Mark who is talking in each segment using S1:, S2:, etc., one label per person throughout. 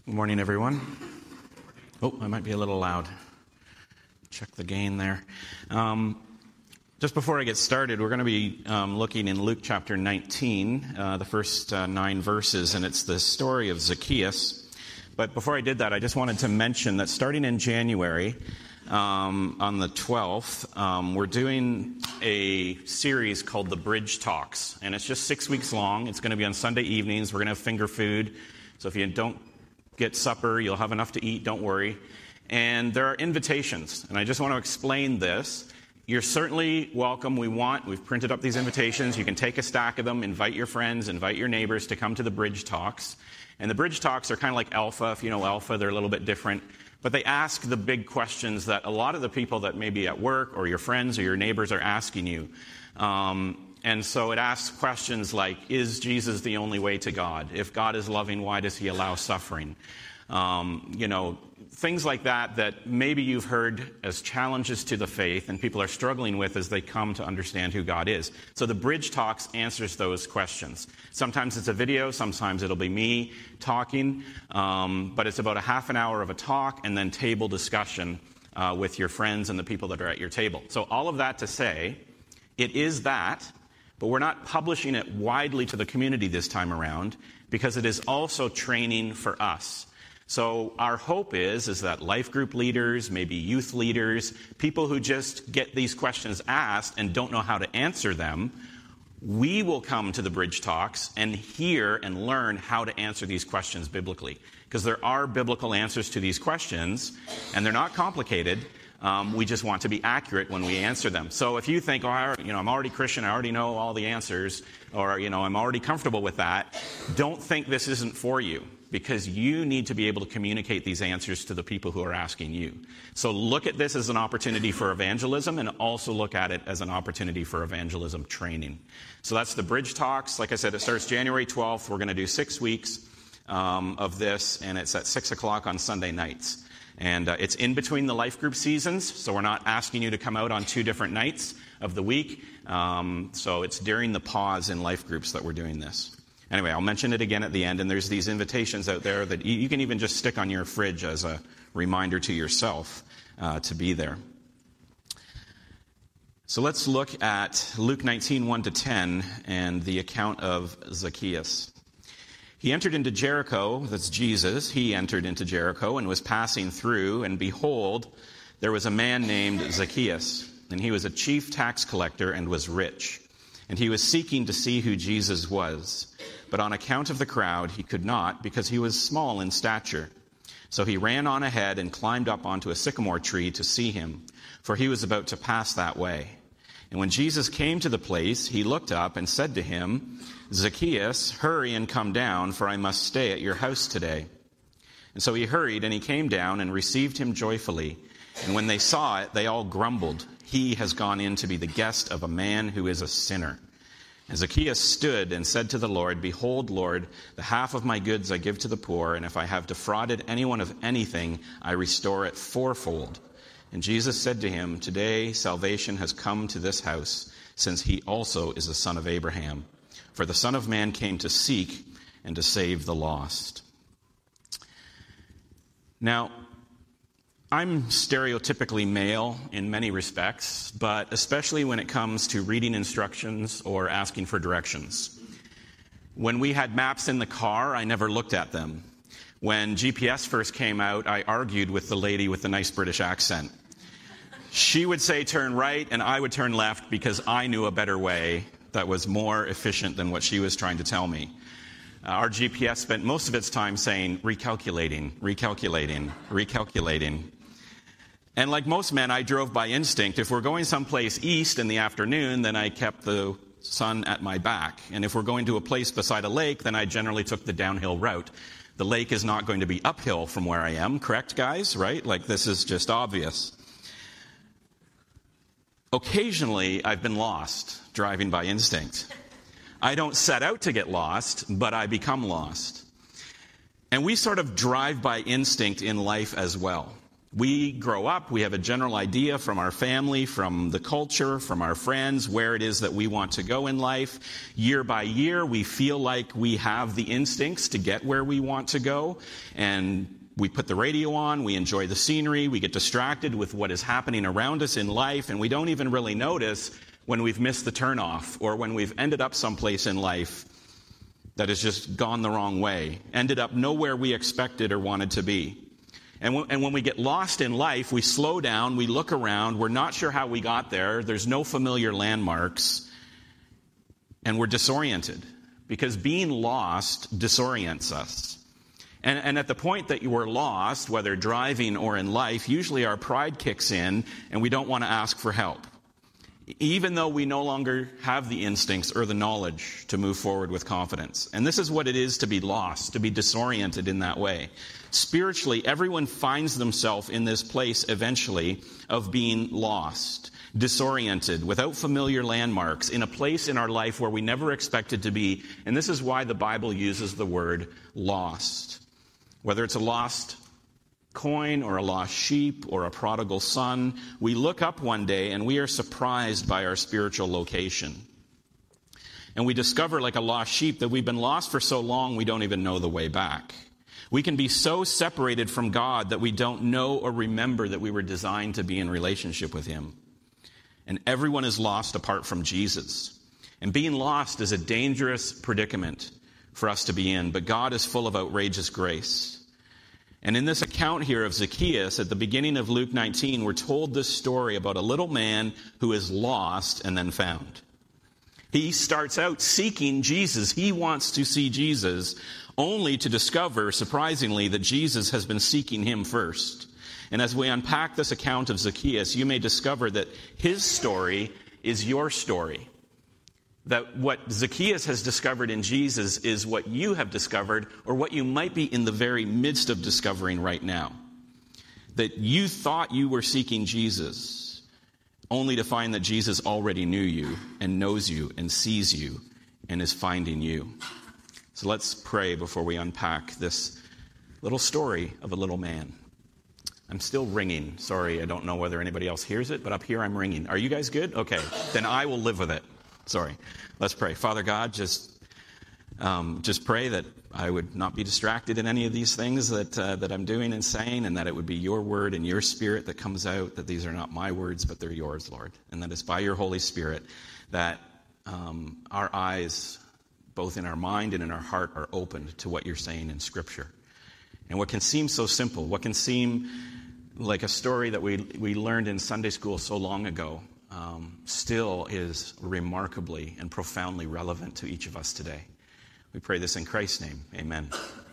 S1: Good morning, everyone. Oh, I might be a little loud. Check the gain there. Just before I get started, we're going to be looking in Luke chapter 19, the first 9 verses, and it's the story of Zacchaeus. But before I did that, I just wanted to mention that starting in January, on the 12th, we're doing a series called The Bridge Talks, and it's just 6 weeks long. It's going to be on Sunday evenings. We're going to have finger food, so if you don't get supper, you'll have enough to eat, don't worry. And there are invitations, and I just want to explain this. You're certainly welcome. We've printed up these invitations. You can take a stack of them, invite your friends, invite your neighbors to come to the Bridge Talks. And the Bridge Talks are kind of like Alpha. If you know Alpha, they're a little bit different. But they ask the big questions that a lot of the people that may be at work or your friends or your neighbors are asking you. And so it asks questions like, is Jesus the only way to God? If God is loving, why does he allow suffering? Things like that maybe you've heard as challenges to the faith and people are struggling with as they come to understand who God is. So the Bridge Talks answers those questions. Sometimes it's a video, sometimes it'll be me talking, but it's about a half an hour of a talk and then table discussion with your friends and the people that are at your table. So all of that to say, it is that, but we're not publishing it widely to the community this time around because it is also training for us. So our hope is that life group leaders, maybe youth leaders, people who just get these questions asked and don't know how to answer them, we will come to the Bridge Talks and hear and learn how to answer these questions biblically. Because there are biblical answers to these questions, and they're not complicated. We just want to be accurate when we answer them. So if you think, I'm already Christian, I already know all the answers, or, I'm already comfortable with that, don't think this isn't for you, because you need to be able to communicate these answers to the people who are asking you. So look at this as an opportunity for evangelism, and also look at it as an opportunity for evangelism training. So that's the Bridge Talks. Like I said, it starts January 12th. We're going to do 6 weeks of this, and it's at 6 o'clock on Sunday nights. And it's in between the life group seasons, so we're not asking you to come out on 2 different nights of the week. So it's during the pause in life groups that we're doing this. Anyway, I'll mention it again at the end, and there's these invitations out there that you can even just stick on your fridge as a reminder to yourself to be there. So let's look at Luke 19, 1-10, and the account of Zacchaeus. He entered into Jericho, that's Jesus, he entered into Jericho and was passing through, and behold, there was a man named Zacchaeus, and he was a chief tax collector and was rich. And he was seeking to see who Jesus was. But on account of the crowd, he could not, because he was small in stature. So he ran on ahead and climbed up onto a sycamore tree to see him, for he was about to pass that way. And when Jesus came to the place, he looked up and said to him, Zacchaeus, hurry and come down, for I must stay at your house today. And so he hurried, and he came down and received him joyfully. And when they saw it, they all grumbled, he has gone in to be the guest of a man who is a sinner. And Zacchaeus stood and said to the Lord, Behold, Lord, the half of my goods I give to the poor, and if I have defrauded anyone of anything, I restore it fourfold. And Jesus said to him, Today salvation has come to this house, since he also is a son of Abraham. For the Son of Man came to seek and to save the lost. Now, I'm stereotypically male in many respects, but especially when it comes to reading instructions or asking for directions. When we had maps in the car, I never looked at them. When GPS first came out, I argued with the lady with the nice British accent. She would say turn right, and I would turn left because I knew a better way that was more efficient than what she was trying to tell me. Our GPS spent most of its time saying, recalculating, recalculating, recalculating. And like most men, I drove by instinct. If we're going someplace east in the afternoon, then I kept the sun at my back. And if we're going to a place beside a lake, then I generally took the downhill route. The lake is not going to be uphill from where I am, correct, guys? Right? Like, this is just obvious. Occasionally, I've been lost driving by instinct. I don't set out to get lost, but I become lost. And we sort of drive by instinct in life as well. We grow up, we have a general idea from our family, from the culture, from our friends, where it is that we want to go in life. Year by year, we feel like we have the instincts to get where we want to go, and we put the radio on, we enjoy the scenery, we get distracted with what is happening around us in life, and we don't even really notice when we've missed the turnoff or when we've ended up someplace in life that has just gone the wrong way, ended up nowhere we expected or wanted to be. And when we get lost in life, we slow down, we look around, we're not sure how we got there, there's no familiar landmarks, and we're disoriented, because being lost disorients us. And at the point that you are lost, whether driving or in life, usually our pride kicks in and we don't want to ask for help, even though we no longer have the instincts or the knowledge to move forward with confidence. And this is what it is to be lost, to be disoriented in that way. Spiritually, everyone finds themselves in this place eventually of being lost, disoriented, without familiar landmarks, in a place in our life where we never expected to be. And this is why the Bible uses the word lost. Whether it's a lost coin or a lost sheep or a prodigal son, we look up one day and we are surprised by our spiritual location. And we discover, like a lost sheep, that we've been lost for so long we don't even know the way back. We can be so separated from God that we don't know or remember that we were designed to be in relationship with Him. And everyone is lost apart from Jesus. And being lost is a dangerous predicament for us to be in, but God is full of outrageous grace. And in this account here of Zacchaeus, at the beginning of Luke 19, we're told this story about a little man who is lost and then found. He starts out seeking Jesus. He wants to see Jesus, only to discover, surprisingly, that Jesus has been seeking him first. And as we unpack this account of Zacchaeus, you may discover that his story is your story. That what Zacchaeus has discovered in Jesus is what you have discovered, or what you might be in the very midst of discovering right now. That you thought you were seeking Jesus, only to find that Jesus already knew you and knows you and sees you and is finding you. So let's pray before we unpack this little story of a little man. I'm still ringing. Sorry, I don't know whether anybody else hears it, but up here I'm ringing. Are you guys good? Okay, then I will live with it. Sorry. Let's pray. Father God, just pray that I would not be distracted in any of these things that I'm doing and saying, and that it would be your word and your spirit that comes out, that these are not my words, but they're yours, Lord. And that it's by your Holy Spirit that our eyes, both in our mind and in our heart, are opened to what you're saying in Scripture. And what can seem so simple, what can seem like a story that we learned in Sunday school so long ago, still is remarkably and profoundly relevant to each of us today. We pray this in Christ's name. Amen.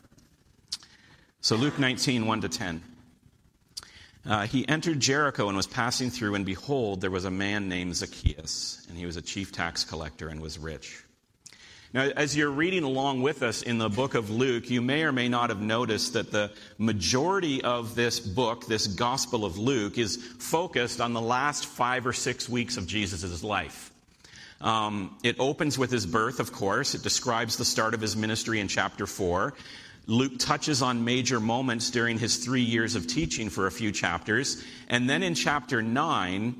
S1: So Luke 19, 1-10. He entered Jericho and was passing through, and behold, there was a man named Zacchaeus, and he was a chief tax collector and was rich. Now, as you're reading along with us in the book of Luke, you may or may not have noticed that the majority of this book, this Gospel of Luke, is focused on the last 5 or 6 weeks of Jesus' life. It opens with his birth, of course. It describes the start of his ministry in chapter 4. Luke touches on major moments during his 3 years of teaching for a few chapters. And then in chapter 9,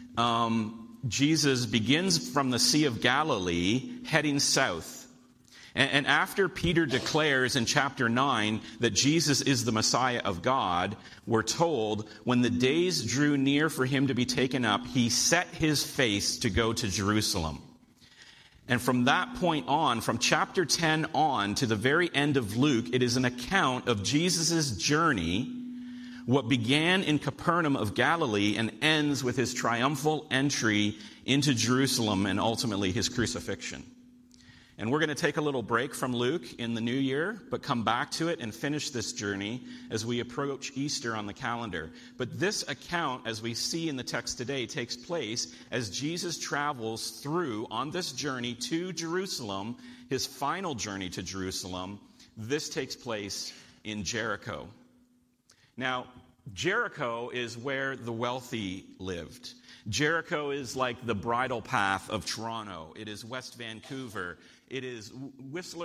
S1: Jesus begins from the Sea of Galilee, heading south. And after Peter declares in chapter 9 that Jesus is the Messiah of God, we're told, when the days drew near for him to be taken up, he set his face to go to Jerusalem. And from that point on, from chapter 10 on to the very end of Luke, it is an account of Jesus' journey, what began in Capernaum of Galilee and ends with his triumphal entry into Jerusalem and ultimately his crucifixion. And we're going to take a little break from Luke in the new year, but come back to it and finish this journey as we approach Easter on the calendar. But this account, as we see in the text today, takes place as Jesus travels through on this journey to Jerusalem, his final journey to Jerusalem. This takes place in Jericho. Now, Jericho is where the wealthy lived. Jericho is like the bridle path of Toronto. It is West Vancouver. It is Whistler,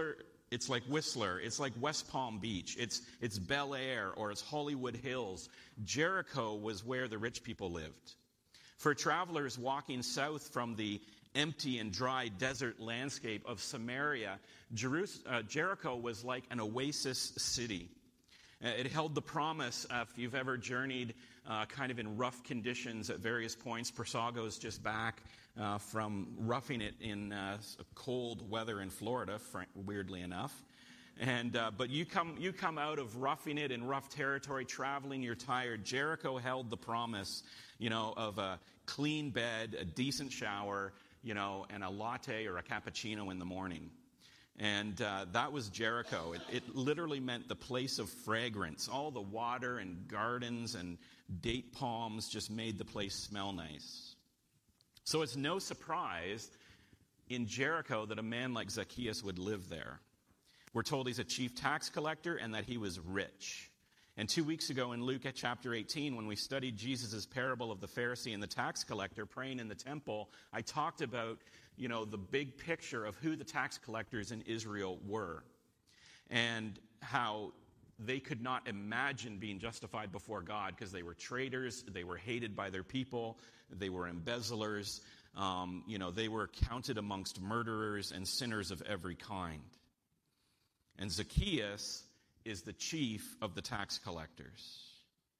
S1: it's like Whistler, it's like West Palm Beach, it's Bel Air, or it's Hollywood Hills. Jericho was where the rich people lived. For travelers walking south from the empty and dry desert landscape of Samaria, Jericho was like an oasis city. It held the promise, if you've ever journeyed kind of in rough conditions at various points. Persago's just back from roughing it in cold weather in Florida, weirdly enough. But you come out of roughing it in rough territory, traveling, you're tired. Jericho held the promise, of a clean bed, a decent shower, and a latte or a cappuccino in the morning. And that was Jericho. It literally meant the place of fragrance. All the water and gardens and date palms just made the place smell nice. So it's no surprise in Jericho that a man like Zacchaeus would live there. We're told he's a chief tax collector and that he was rich. And 2 weeks ago in Luke chapter 18, when we studied Jesus' parable of the Pharisee and the tax collector praying in the temple, I talked about, the big picture of who the tax collectors in Israel were and how they could not imagine being justified before God because they were traitors, they were hated by their people, they were embezzlers, they were counted amongst murderers and sinners of every kind. And Zacchaeus is the chief of the tax collectors.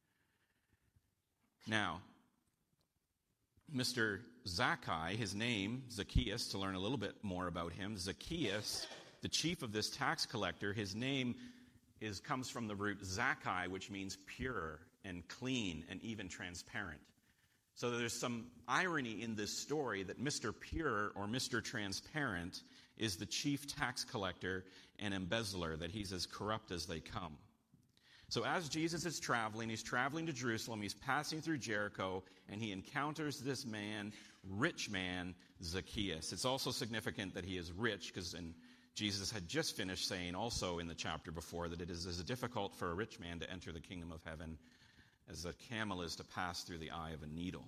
S1: Now, Mr. Zacchaeus, his name, Zacchaeus, to learn a little bit more about him, Zacchaeus, the chief of this tax collector, his name comes from the root Zacchae, which means pure and clean and even transparent. So there's some irony in this story that Mr. Pure or Mr. Transparent is the chief tax collector and embezzler, that he's as corrupt as they come. So as Jesus is traveling, he's traveling to Jerusalem, he's passing through Jericho, and he encounters this man, rich man, Zacchaeus. It's also significant that he is rich, because Jesus had just finished saying also in the chapter before that it is as difficult for a rich man to enter the kingdom of heaven as a camel is to pass through the eye of a needle.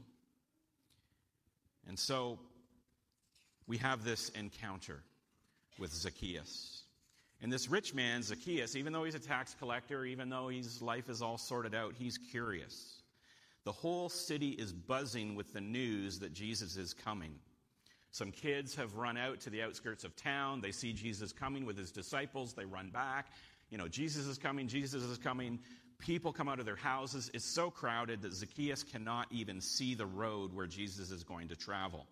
S1: And so we have this encounter with Zacchaeus. And this rich man, Zacchaeus, even though he's a tax collector, even though his life is all sorted out, he's curious. The whole city is buzzing with the news that Jesus is coming. Some kids have run out to the outskirts of town. They see Jesus coming with his disciples. They run back. Jesus is coming, Jesus is coming. People come out of their houses. It's so crowded that Zacchaeus cannot even see the road where Jesus is going to travel.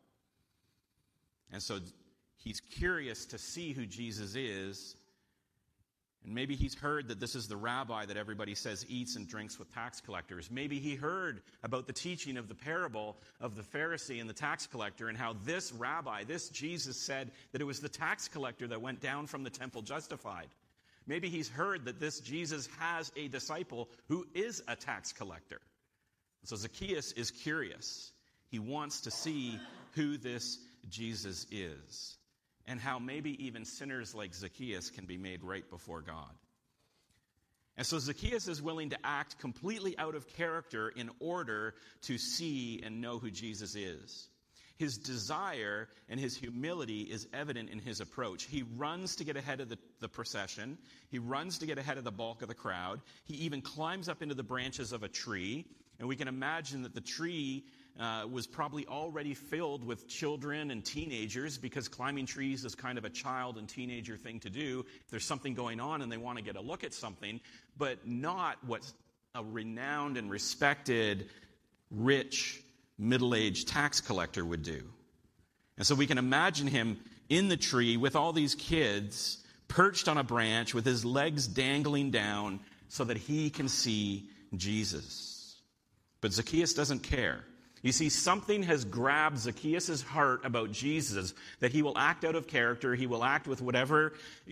S1: And so he's curious to see who Jesus is. And maybe he's heard that this is the rabbi that everybody says eats and drinks with tax collectors. Maybe he heard about the teaching of the parable of the Pharisee and the tax collector and how this rabbi, this Jesus, said that it was the tax collector that went down from the temple justified. Maybe he's heard that this Jesus has a disciple who is a tax collector. So Zacchaeus is curious. He wants to see who this Jesus is, and how maybe even sinners like Zacchaeus can be made right before God. And so Zacchaeus is willing to act completely out of character in order to see and know who Jesus is. His desire and his humility is evident in his approach. He runs to get ahead of the procession. He runs to get ahead of the bulk of the crowd. He even climbs up into the branches of a tree. And we can imagine that the tree was probably already filled with children and teenagers, because climbing trees is kind of a child and teenager thing to do. If there's something going on and they want to get a look at something, but not what a renowned and respected, rich, middle-aged tax collector would do. And so we can imagine him in the tree with all these kids perched on a branch with his legs dangling down so that he can see Jesus. But Zacchaeus doesn't care. You see, something has grabbed Zacchaeus' heart about Jesus, that he will act out of character, he will act with whatever,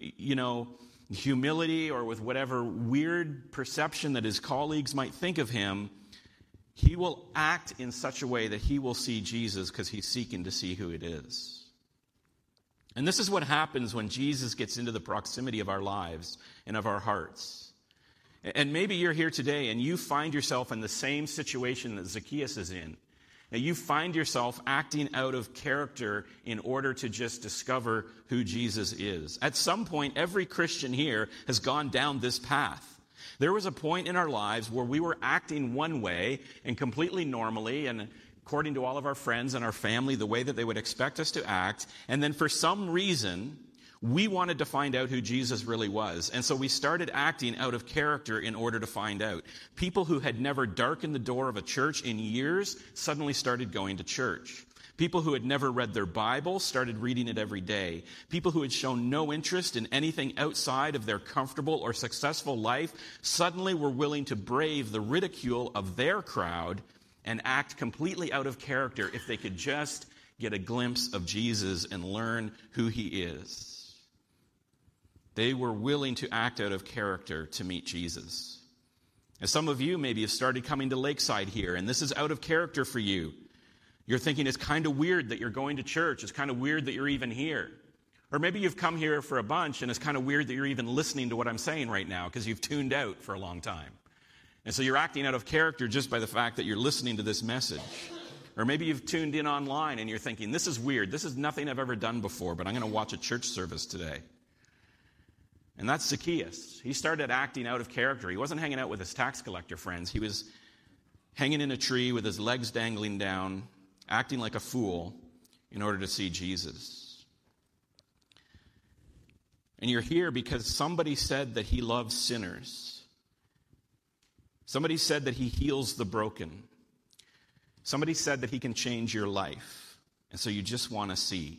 S1: humility or with whatever weird perception that his colleagues might think of him. He will act in such a way that he will see Jesus because he's seeking to see who it is. And this is what happens when Jesus gets into the proximity of our lives and of our hearts. And maybe you're here today and you find yourself in the same situation that Zacchaeus is in. Now, you find yourself acting out of character in order to just discover who Jesus is. At some point, every Christian here has gone down this path. There was a point in our lives where we were acting one way and completely normally and according to all of our friends and our family, the way that they would expect us to act. And then for some reason, we wanted to find out who Jesus really was. And so we started acting out of character in order to find out. People who had never darkened the door of a church in years suddenly started going to church. People who had never read their Bible started reading it every day. People who had shown no interest in anything outside of their comfortable or successful life suddenly were willing to brave the ridicule of their crowd and act completely out of character if they could just get a glimpse of Jesus and learn who he is. They were willing to act out of character to meet Jesus. And some of you maybe have started coming to Lakeside here, and this is out of character for you. You're thinking it's kind of weird that you're going to church. It's kind of weird that you're even here. Or maybe you've come here for a bunch, and it's kind of weird that you're even listening to what I'm saying right now because you've tuned out for a long time. And so you're acting out of character just by the fact that you're listening to this message. Or maybe you've tuned in online and you're thinking, this is weird. This is nothing I've ever done before, but I'm going to watch a church service today. And that's Zacchaeus. He started acting out of character. He wasn't hanging out with his tax collector friends. He was hanging in a tree with his legs dangling down, acting like a fool in order to see Jesus. And you're here because somebody said that he loves sinners. Somebody said that he heals the broken. Somebody said that he can change your life. And so you just want to see.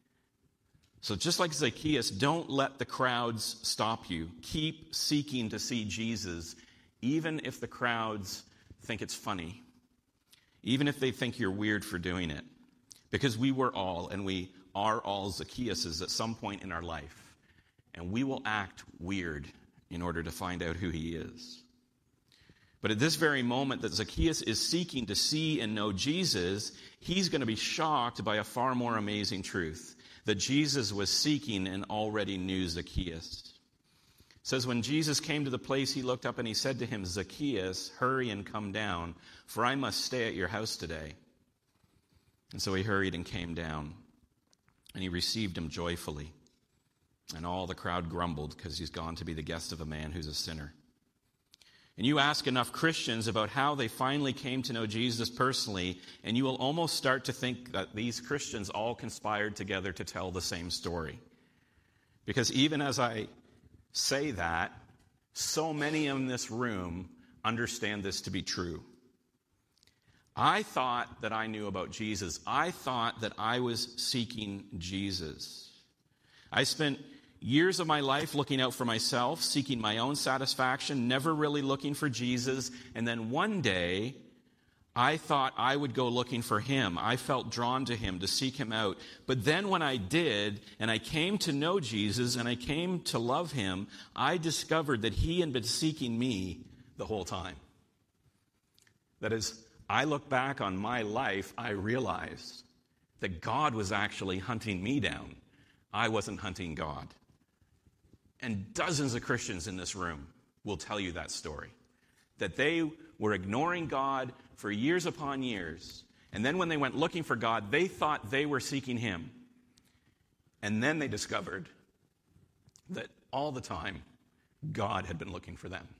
S1: So just like Zacchaeus, don't let the crowds stop you. Keep seeking to see Jesus, even if the crowds think it's funny. Even if they think you're weird for doing it. Because we were all, and we are all Zacchaeuses at some point in our life. And we will act weird in order to find out who he is. But at this very moment that Zacchaeus is seeking to see and know Jesus, he's going to be shocked by a far more amazing truth. That Jesus was seeking and already knew Zacchaeus. It says, when Jesus came to the place, he looked up and he said to him, Zacchaeus, hurry and come down, for I must stay at your house today. And so he hurried and came down, and he received him joyfully. And all the crowd grumbled because he's gone to be the guest of a man who's a sinner. And you ask enough Christians about how they finally came to know Jesus personally, and you will almost start to think that these Christians all conspired together to tell the same story. Because even as I say that, so many in this room understand this to be true. I thought that I knew about Jesus. I thought that I was seeking Jesus. I spent years of my life looking out for myself, seeking my own satisfaction, never really looking for Jesus. And then one day, I thought I would go looking for him. I felt drawn to him to seek him out. But then when I did, and I came to know Jesus, and I came to love him, I discovered that he had been seeking me the whole time. That is, I look back on my life, I realized that God was actually hunting me down. I wasn't hunting God. And dozens of Christians in this room will tell you that story. That they were ignoring God for years upon years. And then when they went looking for God, they thought they were seeking him. And then they discovered that all the time, God had been looking for them.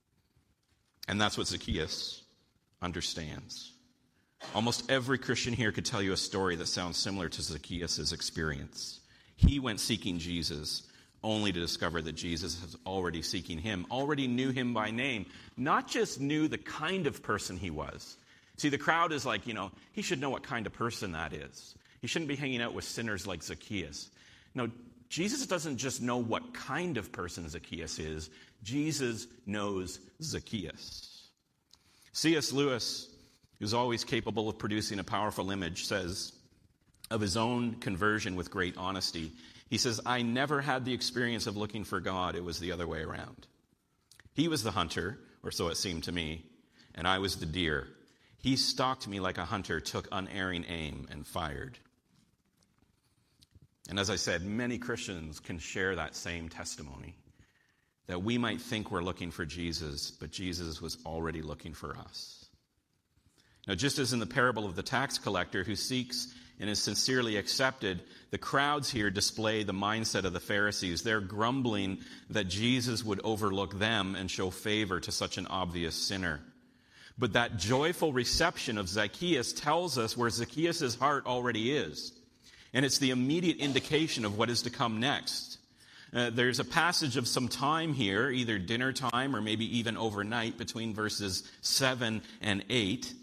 S1: And that's what Zacchaeus understands. Almost every Christian here could tell you a story that sounds similar to Zacchaeus' experience. He went seeking Jesus, only to discover that Jesus was already seeking him, already knew him by name, not just knew the kind of person he was. See, the crowd is like, he should know what kind of person that is. He shouldn't be hanging out with sinners like Zacchaeus. No, Jesus doesn't just know what kind of person Zacchaeus is. Jesus knows Zacchaeus. C.S. Lewis, who's always capable of producing a powerful image, says of his own conversion with great honesty, he says, I never had the experience of looking for God. It was the other way around. He was the hunter, or so it seemed to me, and I was the deer. He stalked me like a hunter, took unerring aim, and fired. And as I said, many Christians can share that same testimony, that we might think we're looking for Jesus, but Jesus was already looking for us. Now, just as in the parable of the tax collector who seeks and is sincerely accepted, the crowds here display the mindset of the Pharisees. They're grumbling that Jesus would overlook them and show favor to such an obvious sinner. But that joyful reception of Zacchaeus tells us where Zacchaeus' heart already is. And it's the immediate indication of what is to come next. There's a passage of some time here, either dinner time or maybe even overnight, between verses 7 and 8.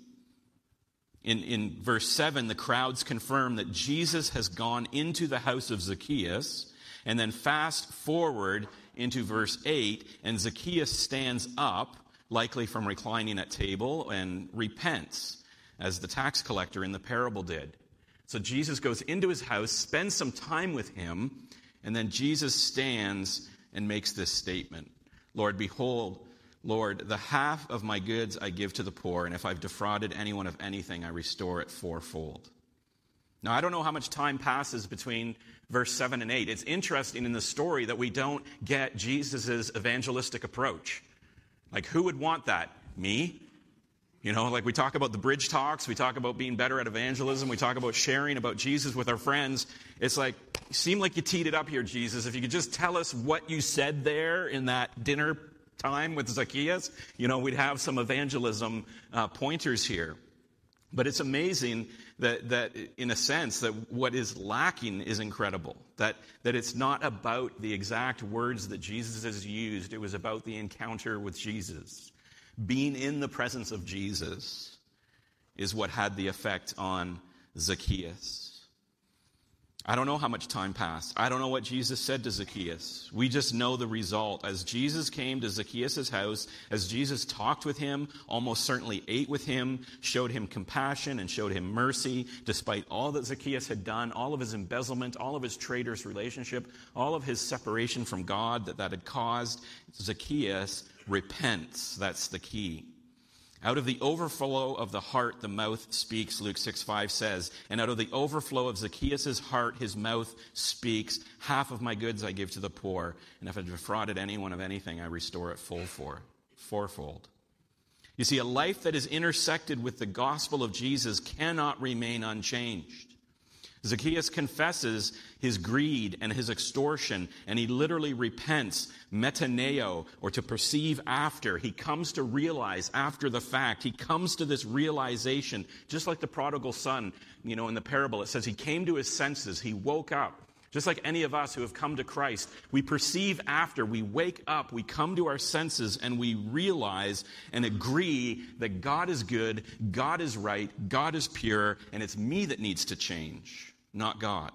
S1: In verse 7, the crowds confirm that Jesus has gone into the house of Zacchaeus. And then fast forward into verse 8, and Zacchaeus stands up, likely from reclining at table, and repents, as the tax collector in the parable did. So Jesus goes into his house, spends some time with him, and then Jesus stands and makes this statement. Lord, behold, Lord, the half of my goods I give to the poor, and if I've defrauded anyone of anything, I restore it fourfold. Now, I don't know how much time passes between verse 7 and 8. It's interesting in the story that we don't get Jesus' evangelistic approach. Like, who would want that? Me? You know, like we talk about the bridge talks, we talk about being better at evangelism, we talk about sharing about Jesus with our friends. It's like, you seem like you teed it up here, Jesus. If you could just tell us what you said there in that dinner time with Zacchaeus, you know, we'd have some evangelism pointers here. But it's amazing that in a sense, that what is lacking is incredible. That it's not about the exact words that Jesus has used. It was about the encounter with Jesus. Being in the presence of Jesus is what had the effect on Zacchaeus. I don't know how much time passed. I don't know what Jesus said to Zacchaeus. We just know the result. As Jesus came to Zacchaeus' house, as Jesus talked with him, almost certainly ate with him, showed him compassion and showed him mercy, despite all that Zacchaeus had done, all of his embezzlement, all of his traitorous relationship, all of his separation from God that had caused, Zacchaeus repents. That's the key. Out of the overflow of the heart, the mouth speaks, Luke 6:5 says. And out of the overflow of Zacchaeus' heart, his mouth speaks. Half of my goods I give to the poor. And if I defrauded anyone of anything, I restore it fourfold. You see, a life that is intersected with the gospel of Jesus cannot remain unchanged. Zacchaeus confesses his greed and his extortion, and he literally repents, metaneo, or to perceive after. He comes to realize after the fact. He comes to this realization, just like the prodigal son, you know, in the parable. It says he came to his senses. He woke up. Just like any of us who have come to Christ, we perceive after, we wake up, we come to our senses, and we realize and agree that God is good, God is right, God is pure, and it's me that needs to change, not God.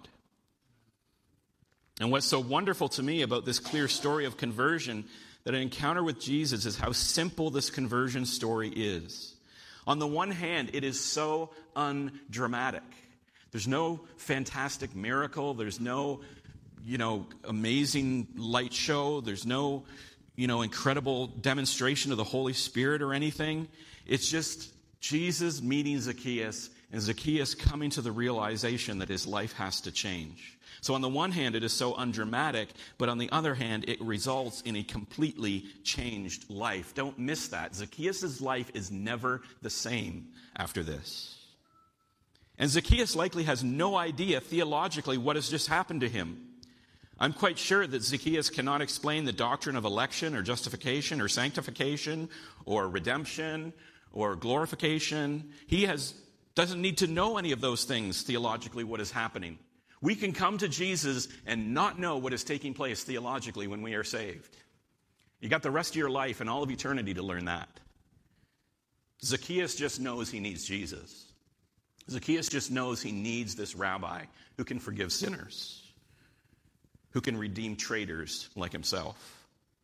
S1: And what's so wonderful to me about this clear story of conversion, that an encounter with Jesus, is how simple this conversion story is. On the one hand, it is so undramatic. There's no fantastic miracle. There's no, amazing light show. There's no, incredible demonstration of the Holy Spirit or anything. It's just Jesus meeting Zacchaeus and Zacchaeus coming to the realization that his life has to change. So on the one hand, it is so undramatic, but on the other hand, it results in a completely changed life. Don't miss that. Zacchaeus' life is never the same after this. And Zacchaeus likely has no idea theologically what has just happened to him. I'm quite sure that Zacchaeus cannot explain the doctrine of election or justification or sanctification or redemption or glorification. He doesn't need to know any of those things theologically, what is happening. We can come to Jesus and not know what is taking place theologically when we are saved. You got the rest of your life and all of eternity to learn that. Zacchaeus just knows he needs Jesus. Zacchaeus just knows he needs this rabbi who can forgive sinners, who can redeem traitors like himself.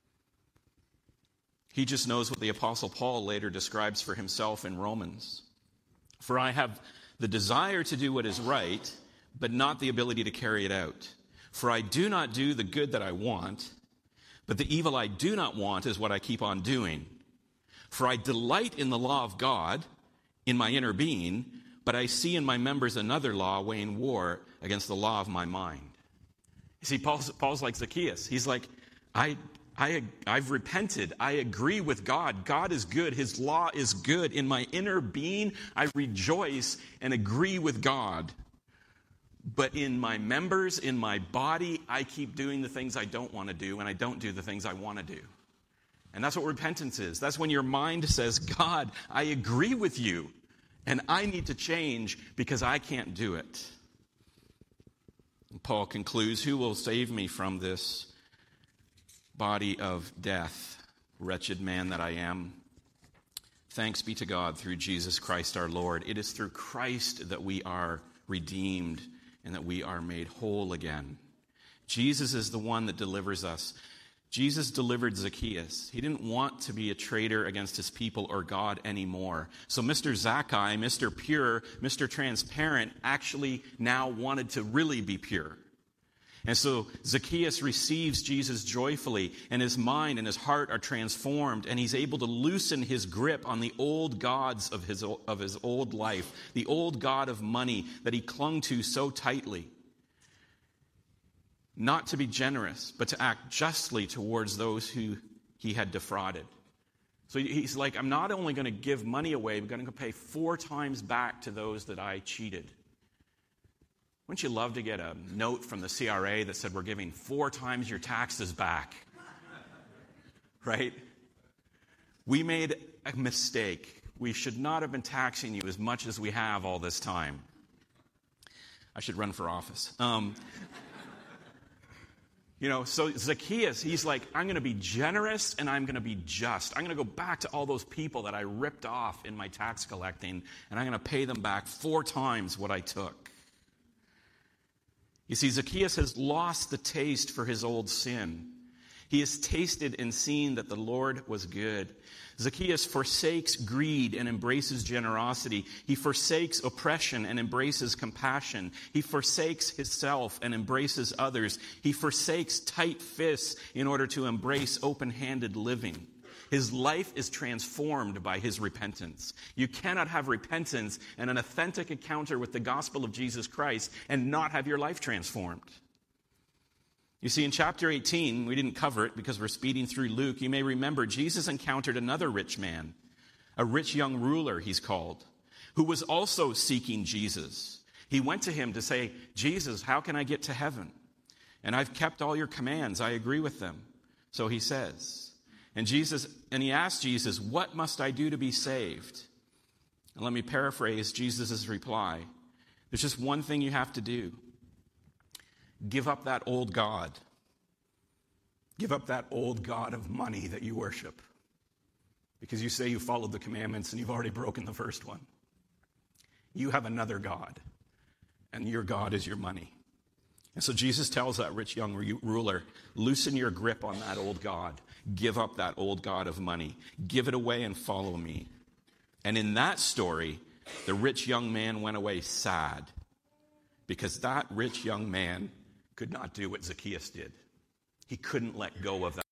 S1: He just knows what the Apostle Paul later describes for himself in Romans. For I have the desire to do what is right, but not the ability to carry it out. For I do not do the good that I want, but the evil I do not want is what I keep on doing. For I delight in the law of God in my inner being, but I see in my members another law weighing war against the law of my mind. You see, Paul's like Zacchaeus. He's like, I I've repented. I agree with God. God is good. His law is good. In my inner being, I rejoice and agree with God. But in my members, in my body, I keep doing the things I don't want to do, and I don't do the things I want to do. And that's what repentance is. That's when your mind says, God, I agree with you, and I need to change because I can't do it. And Paul concludes, who will save me from this body of death, wretched man that I am? Thanks be to God through Jesus Christ our Lord. It is through Christ that we are redeemed and that we are made whole again. Jesus is the one that delivers us. Jesus delivered Zacchaeus. He didn't want to be a traitor against his people or God anymore. So Mr. Zacchaeus, Mr. Pure, Mr. Transparent, actually now wanted to really be pure. And so Zacchaeus receives Jesus joyfully, and his mind and his heart are transformed, and he's able to loosen his grip on the old gods of his old life, the old god of money that he clung to so tightly. Not to be generous, but to act justly towards those who he had defrauded. So he's like, I'm not only going to give money away, I'm going to pay 4 times back to those that I cheated. Wouldn't you love to get a note from the CRA that said we're giving 4 times your taxes back? Right? We made a mistake. We should not have been taxing you as much as we have all this time. I should run for office. So Zacchaeus, he's like, I'm going to be generous and I'm going to be just. I'm going to go back to all those people that I ripped off in my tax collecting, and I'm going to pay them back 4 times what I took. You see, Zacchaeus has lost the taste for his old sin. He has tasted and seen that the Lord was good. Zacchaeus forsakes greed and embraces generosity. He forsakes oppression and embraces compassion. He forsakes himself and embraces others. He forsakes tight fists in order to embrace open-handed living. His life is transformed by his repentance. You cannot have repentance and an authentic encounter with the gospel of Jesus Christ and not have your life transformed. You see, in chapter 18, we didn't cover it because we're speeding through Luke. You may remember Jesus encountered another rich man, a rich young ruler, he's called, who was also seeking Jesus. He went to him to say, Jesus, how can I get to heaven? And I've kept all your commands. I agree with them. So he says. And he asked Jesus, what must I do to be saved? And let me paraphrase Jesus' reply. There's just one thing you have to do. Give up that old god. Give up that old god of money that you worship. Because you say you followed the commandments and you've already broken the first one. You have another god. And your god is your money. And so Jesus tells that rich young ruler, loosen your grip on that old god. Give up that old god of money. Give it away and follow me. And in that story, the rich young man went away sad because that rich young man could not do what Zacchaeus did. He couldn't let go of that.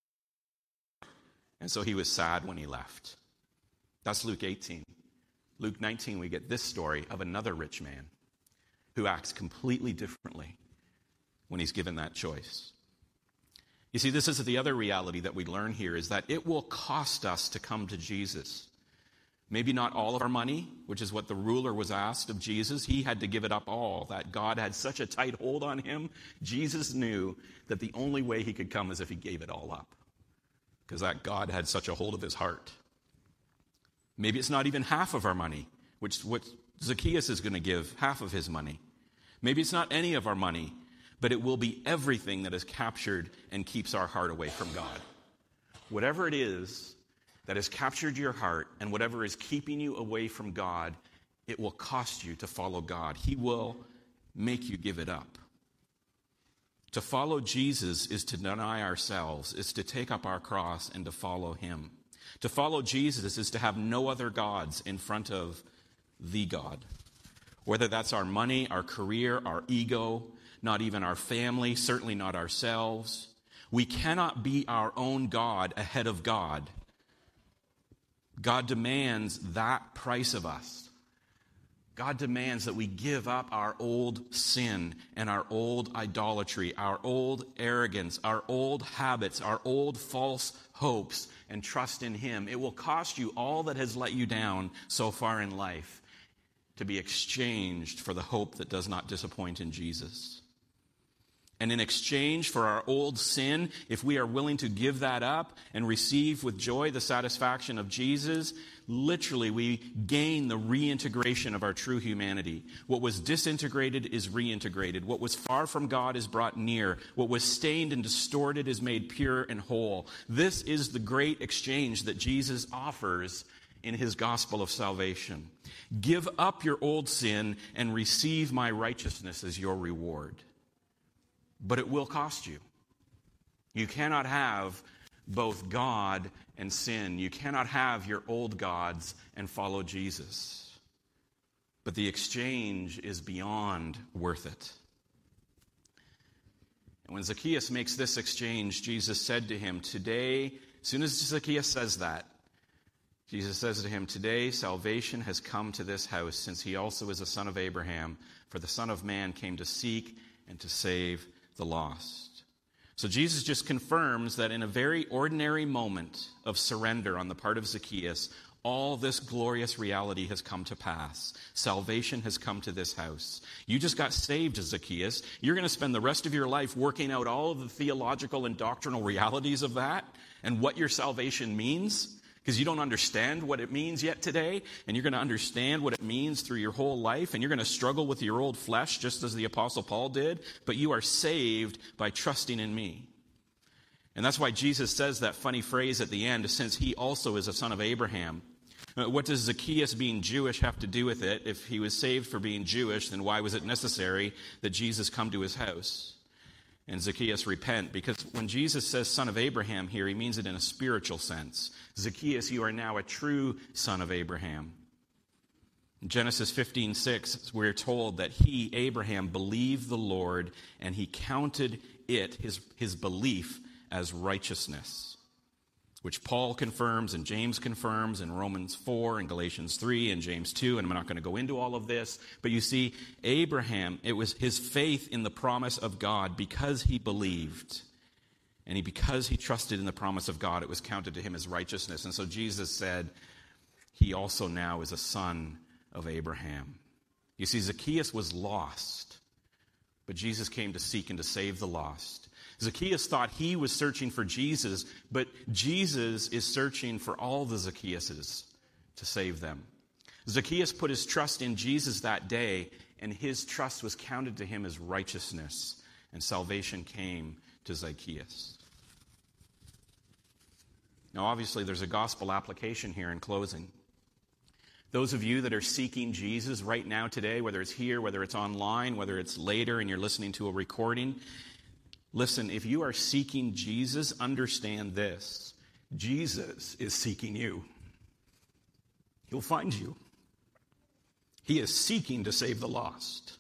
S1: And so he was sad when he left. That's Luke 18. Luke 19, we get this story of another rich man who acts completely differently when he's given that choice. You see, this is the other reality that we learn here, is that it will cost us to come to Jesus. Maybe not all of our money, which is what the ruler was asked of Jesus. He had to give it up all. That God had such a tight hold on him. Jesus knew that the only way he could come is if he gave it all up, because that God had such a hold of his heart. Maybe it's not even half of our money, which what Zacchaeus is going to give, half of his money. Maybe it's not any of our money, but it will be everything that is captured and keeps our heart away from God. Whatever it is that has captured your heart and whatever is keeping you away from God, it will cost you to follow God. He will make you give it up. To follow Jesus is to deny ourselves, is to take up our cross and to follow him. To follow Jesus is to have no other gods in front of the God. Whether that's our money, our career, our ego, not even our family, certainly not ourselves. We cannot be our own God ahead of God. God demands that price of us. God demands that we give up our old sin and our old idolatry, our old arrogance, our old habits, our old false hopes, and trust in Him. It will cost you all that has let you down so far in life to be exchanged for the hope that does not disappoint in Jesus. And in exchange for our old sin, if we are willing to give that up and receive with joy the satisfaction of Jesus, literally we gain the reintegration of our true humanity. What was disintegrated is reintegrated. What was far from God is brought near. What was stained and distorted is made pure and whole. This is the great exchange that Jesus offers in His gospel of salvation. Give up your old sin and receive my righteousness as your reward. But it will cost you. You cannot have both God and sin. You cannot have your old gods and follow Jesus. But the exchange is beyond worth it. And when Zacchaeus makes this exchange, Jesus said to him, today, as soon as Zacchaeus says that, Jesus says to him, today salvation has come to this house, since he also is a son of Abraham, for the Son of Man came to seek and to save the lost. So Jesus just confirms that in a very ordinary moment of surrender on the part of Zacchaeus, all this glorious reality has come to pass. Salvation has come to this house. You just got saved, Zacchaeus. You're going to spend the rest of your life working out all of the theological and doctrinal realities of that and what your salvation means, because you don't understand what it means yet today, and you're going to understand what it means through your whole life, and you're going to struggle with your old flesh just as the Apostle Paul did, but you are saved by trusting in me. And that's why Jesus says that funny phrase at the end, since he also is a son of Abraham. What does Zacchaeus being Jewish have to do with it? If he was saved for being Jewish, then why was it necessary that Jesus come to his house? And Zacchaeus, repent, because when Jesus says son of Abraham here, he means it in a spiritual sense. Zacchaeus, you are now a true son of Abraham. In Genesis 15:6, we're told that he, Abraham, believed the Lord, and he counted it, his belief, as righteousness, which Paul confirms and James confirms in Romans 4 and Galatians 3 and James 2, and I'm not going to go into all of this. But you see, Abraham, it was his faith in the promise of God because he believed. And because he trusted in the promise of God, it was counted to him as righteousness. And so Jesus said, he also now is a son of Abraham. You see, Zacchaeus was lost, but Jesus came to seek and to save the lost. Zacchaeus thought he was searching for Jesus, but Jesus is searching for all the Zacchaeuses to save them. Zacchaeus put his trust in Jesus that day, and his trust was counted to him as righteousness, and salvation came to Zacchaeus. Now, obviously, there's a gospel application here in closing. Those of you that are seeking Jesus right now today, whether it's here, whether it's online, whether it's later and you're listening to a recording, listen, if you are seeking Jesus, understand this. Jesus is seeking you. He'll find you. He is seeking to save the lost.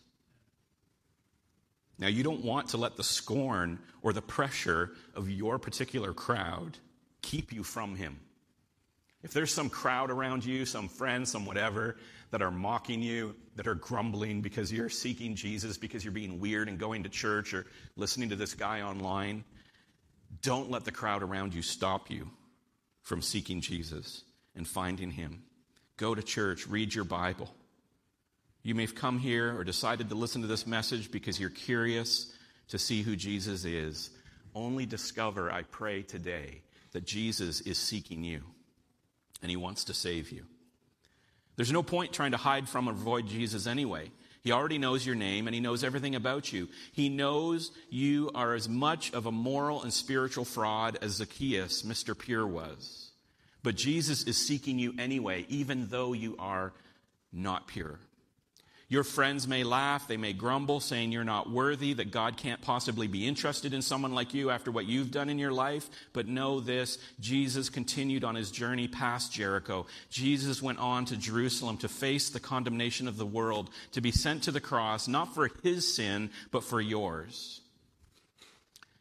S1: Now, you don't want to let the scorn or the pressure of your particular crowd keep you from him. If there's some crowd around you, some friends, some whatever, that are mocking you, that are grumbling because you're seeking Jesus, because you're being weird and going to church or listening to this guy online, don't let the crowd around you stop you from seeking Jesus and finding him. Go to church, read your Bible. You may have come here or decided to listen to this message because you're curious to see who Jesus is. Only discover, I pray today, that Jesus is seeking you. And he wants to save you. There's no point trying to hide from or avoid Jesus anyway. He already knows your name and he knows everything about you. He knows you are as much of a moral and spiritual fraud as Zacchaeus, Mr. Pure, was. But Jesus is seeking you anyway, even though you are not pure. Your friends may laugh, they may grumble, saying you're not worthy, that God can't possibly be interested in someone like you after what you've done in your life. But know this, Jesus continued on his journey past Jericho. Jesus went on to Jerusalem to face the condemnation of the world, to be sent to the cross, not for his sin, but for yours.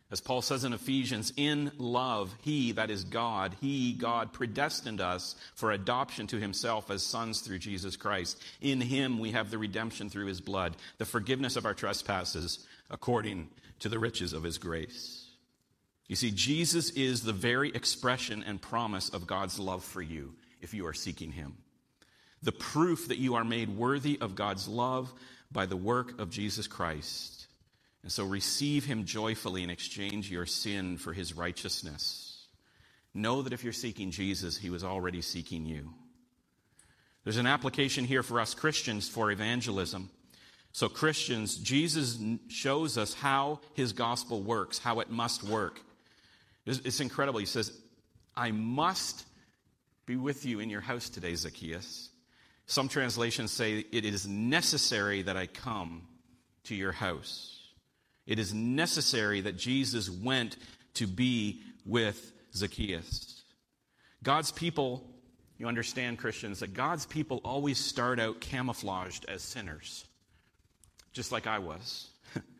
S1: As Paul says in Ephesians, in love, he, that is God, God predestined us for adoption to himself as sons through Jesus Christ. In him we have the redemption through his blood, the forgiveness of our trespasses, according to the riches of his grace. You see, Jesus is the very expression and promise of God's love for you if you are seeking him. The proof that you are made worthy of God's love by the work of Jesus Christ. And so receive him joyfully and exchange your sin for his righteousness. Know that if you're seeking Jesus, he was already seeking you. There's an application here for us Christians for evangelism. So Christians, Jesus shows us how his gospel works, how it must work. It's incredible. He says, I must be with you in your house today, Zacchaeus. Some translations say it is necessary that I come to your house. It is necessary that Jesus went to be with Zacchaeus. God's people, you understand, Christians, that God's people always start out camouflaged as sinners, just like I was.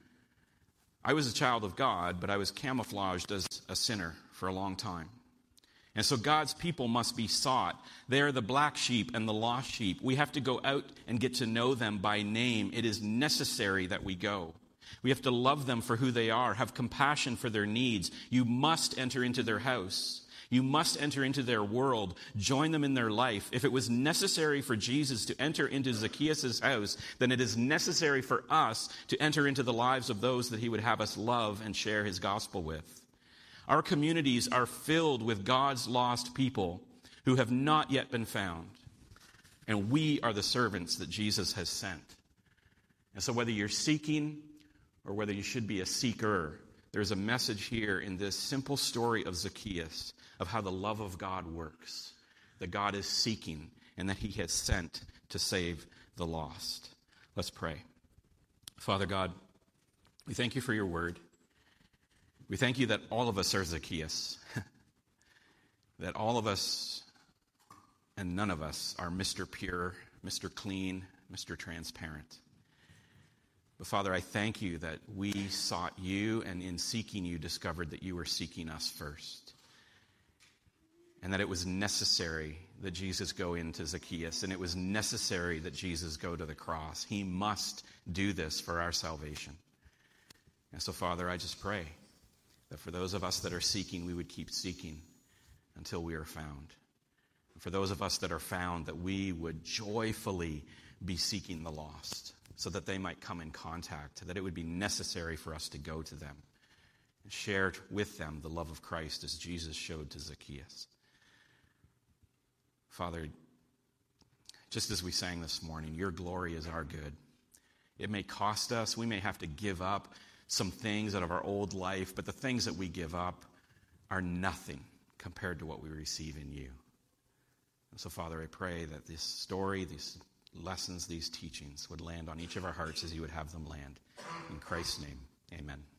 S1: I was a child of God, but I was camouflaged as a sinner for a long time. And so God's people must be sought. They are the black sheep and the lost sheep. We have to go out and get to know them by name. It is necessary that we go. We have to love them for who they are, have compassion for their needs. You must enter into their house. You must enter into their world, join them in their life. If it was necessary for Jesus to enter into Zacchaeus' house, then it is necessary for us to enter into the lives of those that he would have us love and share his gospel with. Our communities are filled with God's lost people who have not yet been found. And we are the servants that Jesus has sent. And so whether you're seeking or whether you should be a seeker, there's a message here in this simple story of Zacchaeus of how the love of God works, that God is seeking and that he has sent to save the lost. Let's pray. Father God, we thank you for your word. We thank you that all of us are Zacchaeus, that all of us and none of us are Mr. Pure, Mr. Clean, Mr. Transparent. But Father, I thank you that we sought you, and in seeking you discovered that you were seeking us first. And that it was necessary that Jesus go into Zacchaeus, and it was necessary that Jesus go to the cross. He must do this for our salvation. And so, Father, I just pray that for those of us that are seeking, we would keep seeking until we are found. And for those of us that are found, that we would joyfully be seeking the lost, so that they might come in contact, that it would be necessary for us to go to them and share with them the love of Christ as Jesus showed to Zacchaeus. Father, just as we sang this morning, your glory is our good. It may cost us. We may have to give up some things out of our old life, but the things that we give up are nothing compared to what we receive in you. And so, Father, I pray that this story, these lessons, these teachings would land on each of our hearts as you would have them land. In Christ's name, amen.